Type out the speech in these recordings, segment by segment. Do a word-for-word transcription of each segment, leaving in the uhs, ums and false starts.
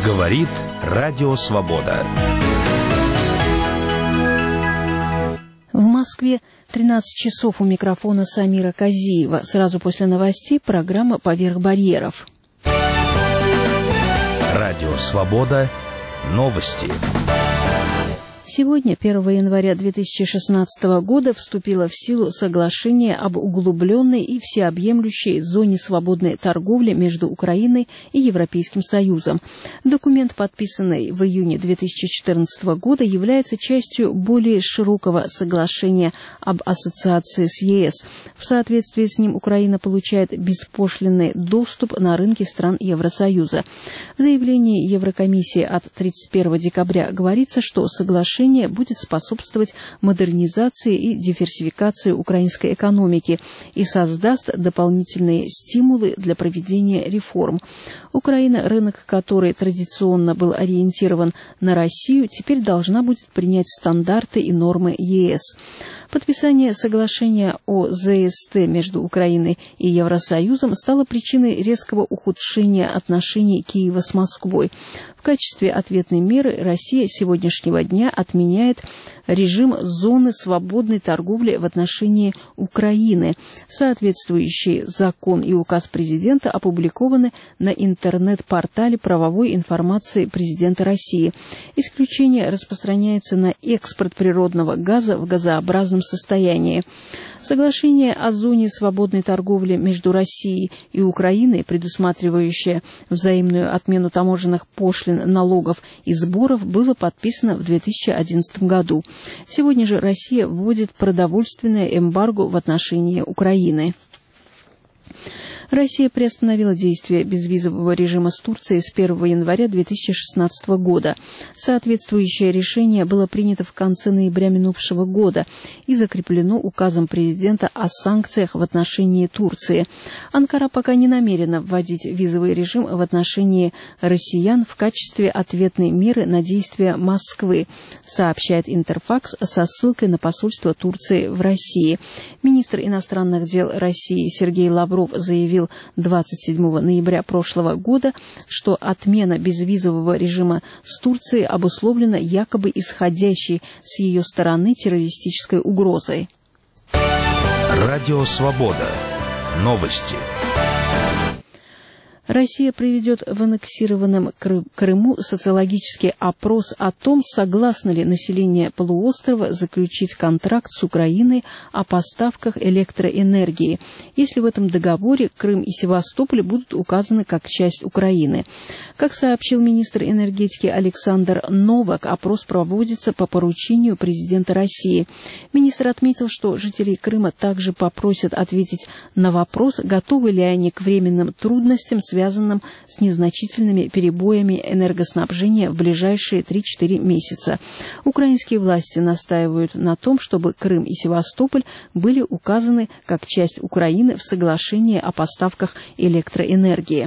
Говорит Радио Свобода. В Москве тринадцать часов, у микрофона Самира Казиева. Сразу после новостей программа «Поверх барьеров». Радио Свобода. Новости. Сегодня, первого января две тысячи шестнадцатого года, вступило в силу соглашение об углубленной и всеобъемлющей зоне свободной торговли между Украиной и Европейским Союзом. Документ, подписанный в июне две тысячи четырнадцатого года, является частью более широкого соглашения об ассоциации с ЕС. В соответствии с ним Украина получает беспошлинный доступ на рынки стран Евросоюза. В заявлении Еврокомиссии от тридцать первого декабря говорится, что соглашение будет способствовать модернизации и диверсификации украинской экономики и создаст дополнительные стимулы для проведения реформ. Украина, рынок которой традиционно был ориентирован на Россию, теперь должна будет принять стандарты и нормы ЕС. Подписание соглашения о ЗСТ между Украиной и Евросоюзом стало причиной резкого ухудшения отношений Киева с Москвой. В качестве ответной меры Россия с сегодняшнего дня отменяет режим зоны свободной торговли в отношении Украины. Соответствующий закон и указ президента опубликованы на интернет-портале правовой информации президента России. Исключение распространяется на экспорт природного газа в газообразном состоянии. Соглашение о зоне свободной торговли между Россией и Украиной, предусматривающее взаимную отмену таможенных пошлин, налогов и сборов, было подписано в две тысячи одиннадцатом году. Сегодня же Россия вводит продовольственное эмбарго в отношении Украины. Россия приостановила действие безвизового режима с Турцией с первого января две тысячи шестнадцатого года. Соответствующее решение было принято в конце ноября минувшего года и закреплено указом президента о санкциях в отношении Турции. Анкара пока не намерена вводить визовый режим в отношении россиян в качестве ответной меры на действия Москвы, сообщает Интерфакс со ссылкой на посольство Турции в России. Министр иностранных дел России Сергей Лавров заявил двадцать седьмого ноября прошлого года, что отмена безвизового режима с Турцией обусловлена якобы исходящей с ее стороны террористической угрозой. Радио Свобода. Новости. Россия проведет в аннексированном Крыму социологический опрос о том, согласно ли население полуострова заключить контракт с Украиной о поставках электроэнергии, если в этом договоре Крым и Севастополь будут указаны как часть Украины. Как сообщил министр энергетики Александр Новак, опрос проводится по поручению президента России. Министр отметил, что жителей Крыма также попросят ответить на вопрос, готовы ли они к временным трудностям, связанным с незначительными перебоями энергоснабжения в ближайшие три-четыре месяца. Украинские власти настаивают на том, чтобы Крым и Севастополь были указаны как часть Украины в соглашении о поставках электроэнергии.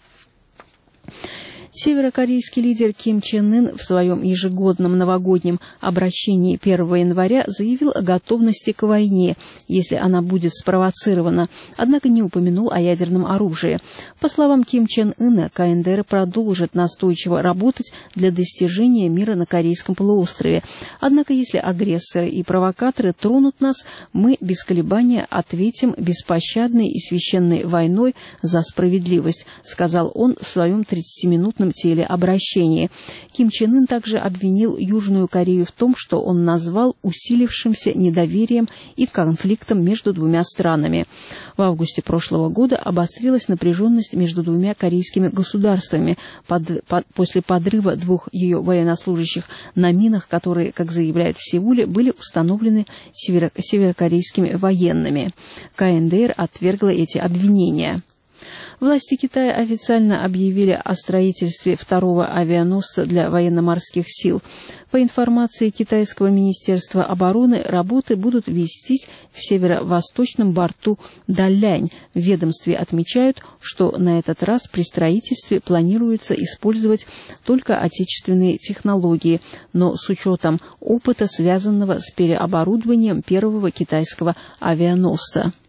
Северокорейский лидер Ким Чен Ын в своем ежегодном новогоднем обращении первого января заявил о готовности к войне, если она будет спровоцирована, однако не упомянул о ядерном оружии. По словам Ким Чен Ына, КНДР продолжит настойчиво работать для достижения мира на Корейском полуострове. Однако, если агрессоры и провокаторы тронут нас, мы без колебания ответим беспощадной и священной войной за справедливость, сказал он в своем тридцатиминутном телеобращении. Ким Чен Ын также обвинил Южную Корею в том, что он назвал усилившимся недоверием и конфликтом между двумя странами. В августе прошлого года обострилась напряженность между двумя корейскими государствами под, под, после подрыва двух ее военнослужащих на минах, которые, как заявляют в Сеуле, были установлены северо- северокорейскими военными. КНДР отвергла эти обвинения. Власти Китая официально объявили о строительстве второго авианосца для военно-морских сил. По информации китайского министерства обороны, работы будут вестись в северо-восточном борту Далянь. В ведомстве отмечают, что на этот раз при строительстве планируется использовать только отечественные технологии, но с учетом опыта, связанного с переоборудованием первого китайского авианосца.